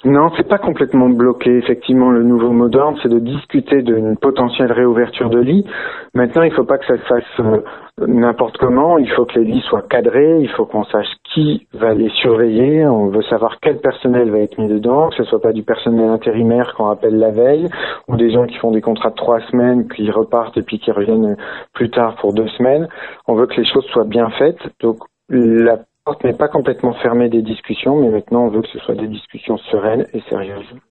Non, c'est pas complètement bloqué. Effectivement, le nouveau mot d'ordre, c'est de discuter d'une potentielle réouverture de lits. Maintenant, il faut pas que ça se fasse n'importe comment. Il faut que les lits soient cadrés. Il faut qu'on sache qui va les surveiller. On veut savoir quel personnel va être mis dedans, que ce soit pas du personnel intérimaire qu'on rappelle la veille, ou des gens qui font des contrats de 3 semaines, puis ils repartent et puis qui reviennent plus tard pour 2 semaines. On veut que les choses soient bien faites. Donc, la porte n'est pas complètement fermée des discussions, mais maintenant on veut que ce soit des discussions sereines et sérieuses.